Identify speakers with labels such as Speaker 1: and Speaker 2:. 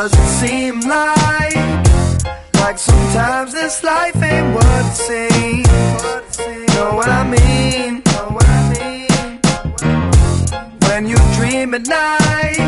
Speaker 1: Does it seem like sometimes this life ain't what it seems? Know what I mean? When you dream at night